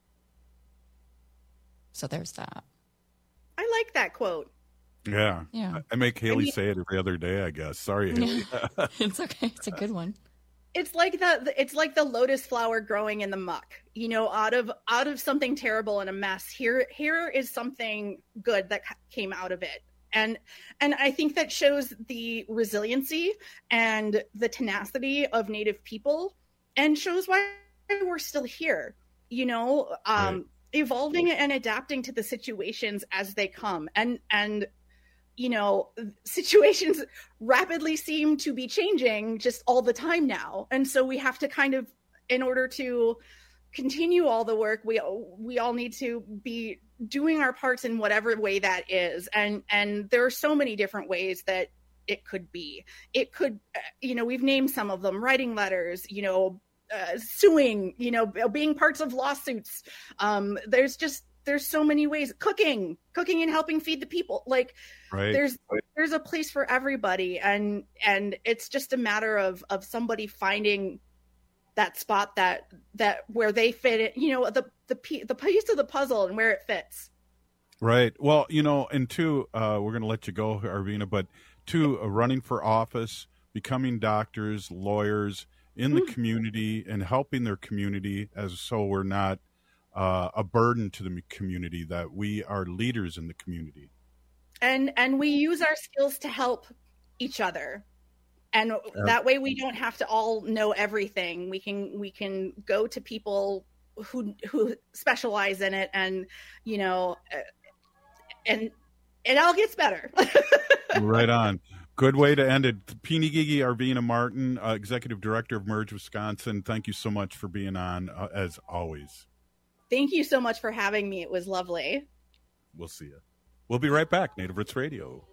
So there's that. I like that quote. Yeah. I make Haley say it every other day, I guess. Sorry, Haley. It's okay. It's a good one. It's like the lotus flower growing in the muck. You know, out of something terrible and a mess, here is something good that came out of it. And I think that shows the resiliency and the tenacity of Native people, and shows why we're still here. You know, Right. Evolving and adapting to the situations as they come. And you know, situations rapidly seem to be changing just all the time now. And so we have to kind of, in order to continue all the work, we all need to be doing our parts in whatever way that is. And there are so many different ways that it could be. It could, you know, we've named some of them: writing letters, you know, suing, you know, being parts of lawsuits. There's so many ways. Cooking and helping feed the people. Like, Right. there's a place for everybody, and it's just a matter of somebody finding that spot that where they fit it. You know, the piece of the puzzle and where it fits. Right. Well, you know, and two, we're going to let you go, Arvina, but two, running for office, becoming doctors, lawyers in the community and helping their community, so we're not a burden to the community, that we are leaders in the community. And we use our skills to help each other. And that way we don't have to all know everything. We can go to people who specialize in it, and, you know, and it all gets better. Right on. Good way to end it. Pinigigi Arvina Martin, Executive Director of Merge Wisconsin, thank you so much for being on, as always. Thank you so much for having me. It was lovely. We'll see you. We'll be right back. Native Roots Radio.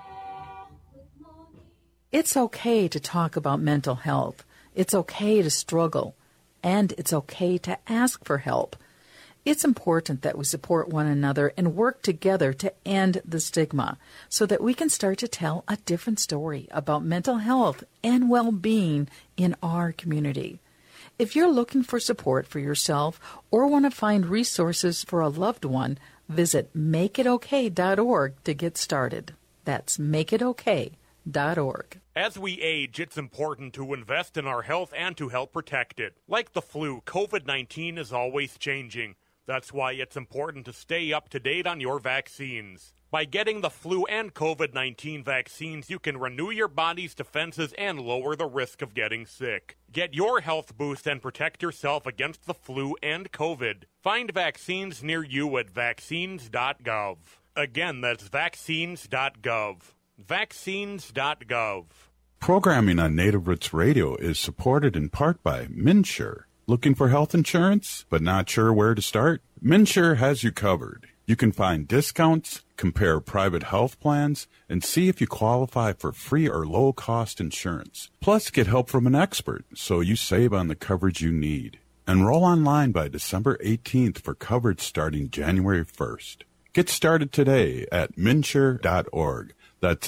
It's okay to talk about mental health. It's okay to struggle. And it's okay to ask for help. It's important that we support one another and work together to end the stigma so that we can start to tell a different story about mental health and well-being in our community. If you're looking for support for yourself or want to find resources for a loved one, visit makeitokay.org to get started. That's makeitokay.org. As we age, it's important to invest in our health and to help protect it. Like the flu, COVID-19 is always changing. That's why it's important to stay up to date on your vaccines. By getting the flu and COVID-19 vaccines, you can renew your body's defenses and lower the risk of getting sick. Get your health boost and protect yourself against the flu and COVID. Find vaccines near you at vaccines.gov. Again, that's vaccines.gov. Vaccines.gov. Programming on Native Roots Radio is supported in part by MNsure. Looking for health insurance, but not sure where to start? MNsure has you covered. You can find discounts, compare private health plans, and see if you qualify for free or low-cost insurance. Plus, get help from an expert so you save on the coverage you need. Enroll online by December 18th for coverage starting January 1st. Get started today at MNsure.org. That's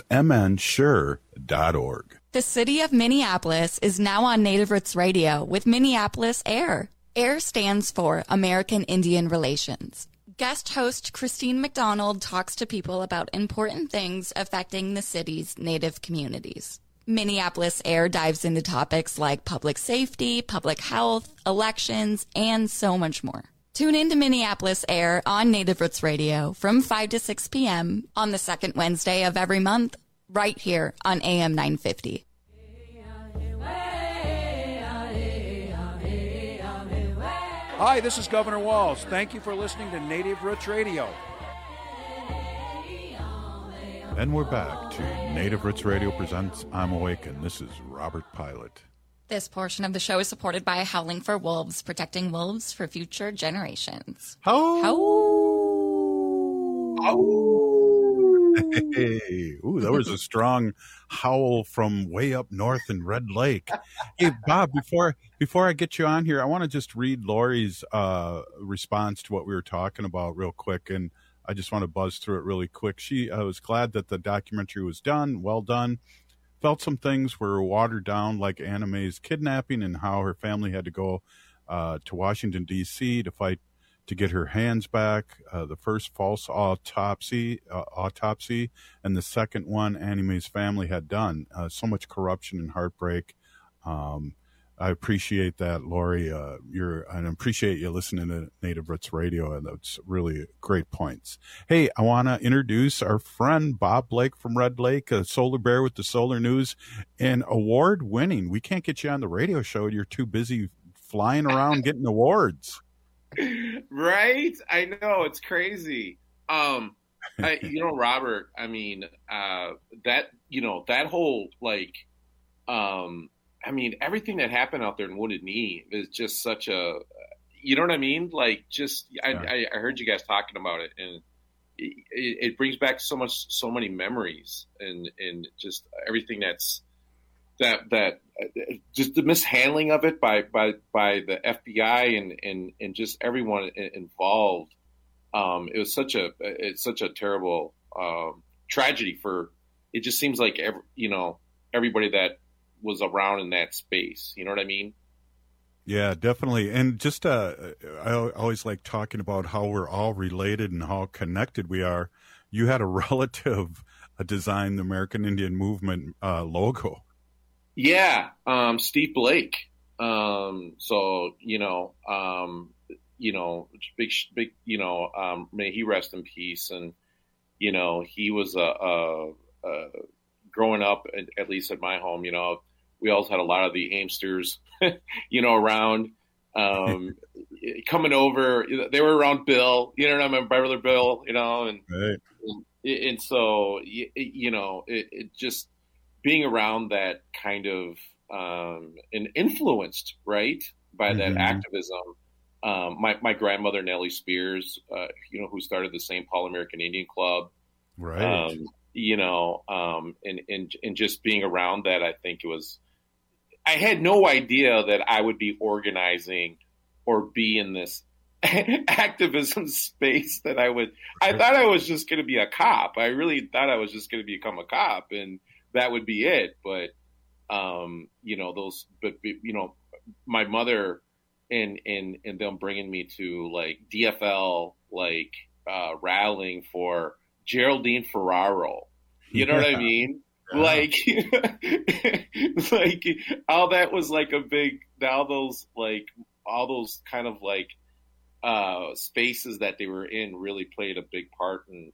MNsure.org. The city of Minneapolis is now on Native Roots Radio with Minneapolis AIR. AIR stands for American Indian Relations. Guest host Christine McDonald talks to people about important things affecting the city's Native communities. Minneapolis AIR dives into topics like public safety, public health, elections, and so much more. Tune in to Minneapolis AIR on Native Roots Radio from 5 to 6 p.m. on the second Wednesday of every month, right here on AM 950. Hi, this is Governor Walz. Thank you for listening to Native Roots Radio. And we're back to Native Roots Radio presents I'm Awake, and this is Robert Pilot. This portion of the show is supported by Howling for Wolves, protecting wolves for future generations. Hey, ooh, that was a strong howl from way up north in Red Lake. Hey, Bob, before I get you on here, I want to just read Lori's response to what we were talking about real quick, and I just want to buzz through it really quick. She was glad that the documentary was done, well done. Felt some things were watered down, like Anna Mae's kidnapping and how her family had to go to Washington, D.C. to fight to get her hands back. The first false autopsy, and the second one Anna Mae's family had done. So much corruption and heartbreak. I appreciate that, Lori. I appreciate you listening to Native Roots Radio, and that's really great points. Hey, I want to introduce our friend Bob Blake from Red Lake, a solar bear with the solar news, and award-winning. We can't get you on the radio show. You're too busy flying around getting awards. Right? I know, it's crazy. Robert, I mean, that whole everything that happened out there in Wounded Knee is just such a, you know what I mean? I heard you guys talking about it, and it brings back so many memories, and just everything that just the mishandling of it by the FBI and just everyone involved. It's such a terrible tragedy for. It just seems like everybody that was around in that space. You know what I mean? Yeah, definitely. And just I always like talking about how we're all related and how connected we are. You had a relative design the American Indian Movement logo. Yeah, Steve Blake. Big, may he rest in peace. And he was growing up, at least at my home. We always had a lot of the Aimsters, around, coming over. They were around Bill, I remember my brother Bill, and so, it just being around that kind of, and influenced, right, by that activism. My grandmother, Nellie Spears, who started the St. Paul American Indian Club. Right. And just being around that, I think I had no idea that I would be organizing or be in this activism space I thought I was just going to be a cop. I really thought I was just going to become a cop and that would be it. But, my mother and them bringing me to DFL, rallying for Geraldine Ferraro. You know what I mean? Yeah. All that was all those kind of spaces that they were in really played a big part in,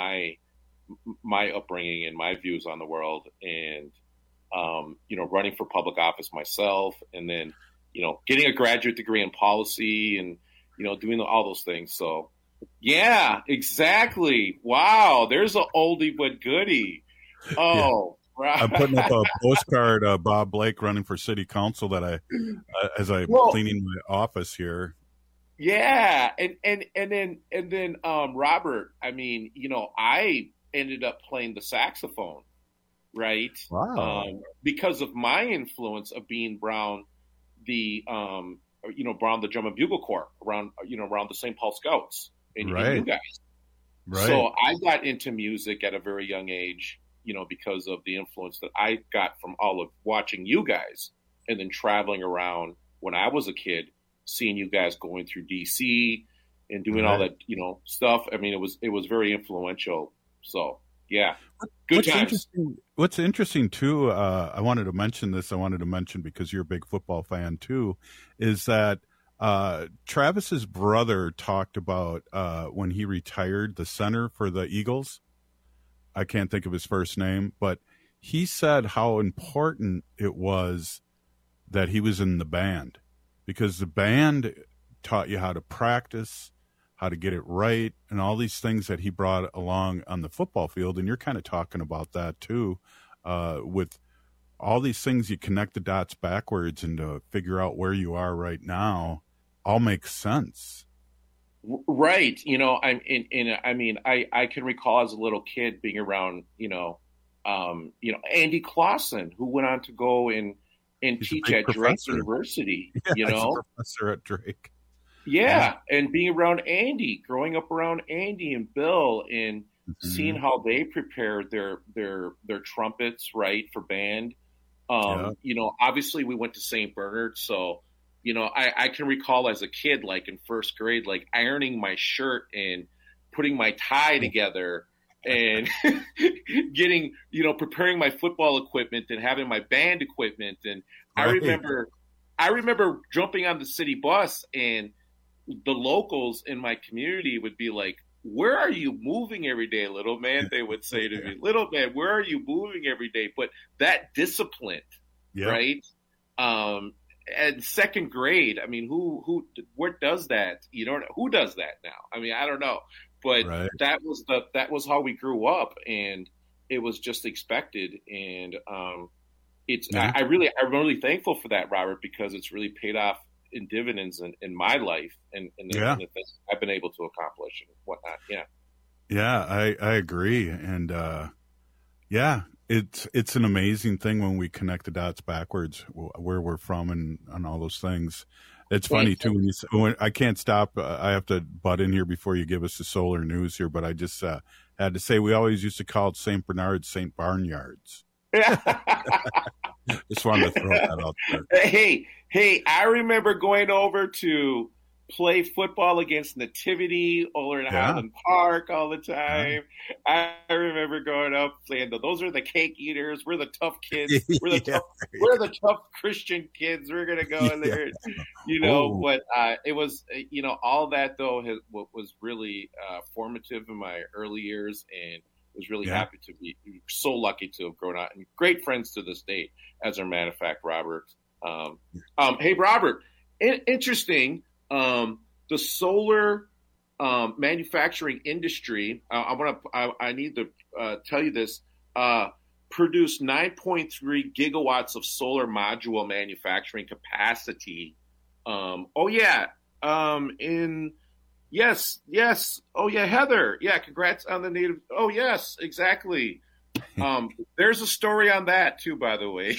my upbringing and my views on the world, and, running for public office myself, and then, getting a graduate degree in policy and, doing all those things. So, yeah, exactly. Wow. There's an oldie but goodie. Oh, yeah. Right. I'm putting up a postcard of Bob Blake running for city council that as I'm cleaning my office here. Yeah. And then Robert, I mean, I ended up playing the saxophone, right? Wow. Because of my influence of being Brown, Brown, the Drum and Bugle Corps around the St. Paul Scouts and you guys. Right. So I got into music at a very young age, because of the influence that I got from all of watching you guys and then traveling around when I was a kid, seeing you guys going through DC and doing all that, stuff. I mean, it was very influential. So, yeah, good times. What's interesting too, I wanted to mention this. I wanted to mention because you're a big football fan too, is that Travis's brother talked about when he retired, the center for the Eagles. I can't think of his first name, but he said how important it was that he was in the band, because the band taught you how to practice, how to get it right, and all these things that he brought along on the football field. And you're kind of talking about that too, with all these things. You connect the dots backwards and to figure out where you are right now all makes sense. Right. I can recall as a little kid being around, Andy Clausen, who went on to go and teach at Drake University, He's a professor at Drake. Yeah. And being around Andy, growing up around Andy and Bill, and seeing how they prepared their trumpets, right, for band. Obviously we went to St. Bernard, so I can recall as a kid, like in first grade, like ironing my shirt and putting my tie together and getting, preparing my football equipment and having my band equipment. And I remember jumping on the city bus, and the locals in my community would be like, "Where are you moving every day, little man?" They would say to me, "Little man, where are you moving every day?" But that discipline, right? At second grade, I mean, what does that? Who does that now? I mean, I don't know, but that was how we grew up, and it was just expected. And I'm really thankful for that, Robert, because it's really paid off in dividends in my life and the things I've been able to accomplish and whatnot. I agree. And it's an amazing thing when we connect the dots backwards, where we're from and all those things. It's funny too when I can't stop. I have to butt in here before you give us the solar news here, but I just had to say we always used to call it St. Bernard's St. Barnyards. Just wanted to throw that out there. Hey, I remember going over to play football against Nativity over in Highland Park all the time. I remember going up saying, "Those are the cake eaters. We're the tough kids. We're the tough Christian kids. We're gonna go in there." But it was, all that though was really formative in my early years, and was really happy to be so lucky to have grown up and great friends to this day, as a matter of fact, Robert. Hey, Robert, interesting. The solar manufacturing industry, I need to tell you this, produced 9.3 gigawatts of solar module manufacturing capacity. Yes. Oh, yeah, Heather. Yeah, congrats on the native. Oh, yes, exactly. There's a story on that, too, by the way.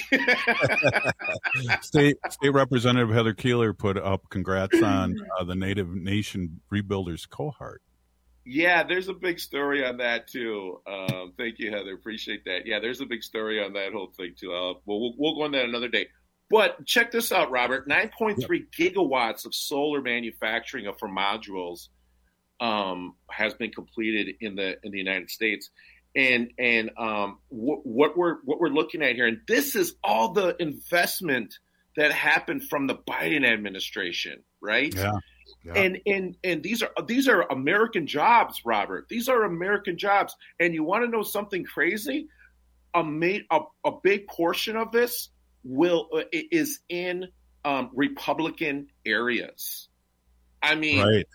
State Representative Heather Keeler put up congrats on the Native Nation Rebuilders Cohort. Yeah, there's a big story on that, too. Thank you, Heather. Appreciate that. Yeah, there's a big story on that whole thing, too. We'll go on that another day. But check this out, Robert. 9.3 gigawatts of solar manufacturing for modules has been completed in the United States. And what we're looking at here, and this is all the investment that happened from the Biden administration, right? Yeah. And these are American jobs, Robert. These are American jobs. And you want to know something crazy? A big portion of this is in Republican areas. I mean,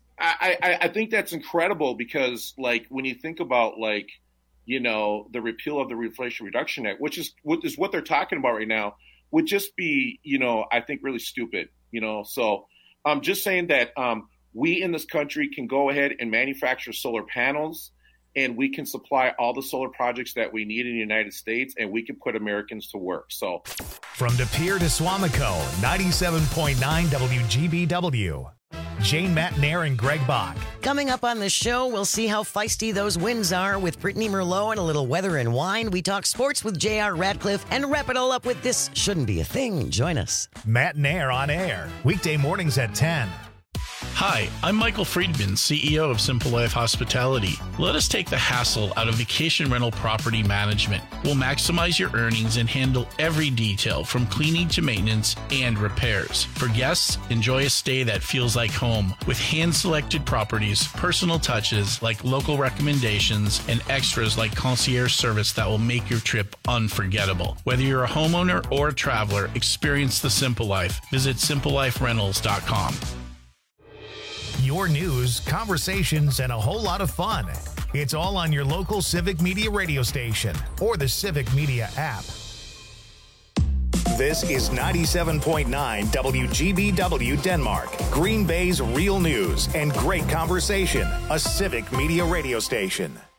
I think that's incredible because, like, when you think about, like, the repeal of the Inflation Reduction Act, which is what they're talking about right now, would just be, I think really stupid, So I'm just saying that we in this country can go ahead and manufacture solar panels, and we can supply all the solar projects that we need in the United States, and we can put Americans to work. So from De Pere to Swamico, 97.9 WGBW. Jane Matnair and Greg Bach. Coming up on the show, we'll see how feisty those winds are with Brittany Merlot and a little weather and wine. We talk sports with J.R. Radcliffe and wrap it all up with This Shouldn't Be a Thing. Join us. Matnair on air, weekday mornings at 10. Hi, I'm Michael Friedman, CEO of Simple Life Hospitality. Let us take the hassle out of vacation rental property management. We'll maximize your earnings and handle every detail from cleaning to maintenance and repairs. For guests, enjoy a stay that feels like home with hand-selected properties, personal touches like local recommendations, and extras like concierge service that will make your trip unforgettable. Whether you're a homeowner or a traveler, experience the Simple Life. Visit simpleliferentals.com. your news, conversations, and a whole lot of fun. It's all on your local Civic Media radio station or the Civic Media app. This is 97.9 WGBW Denmark, Green Bay's real news and great conversation, a Civic Media radio station.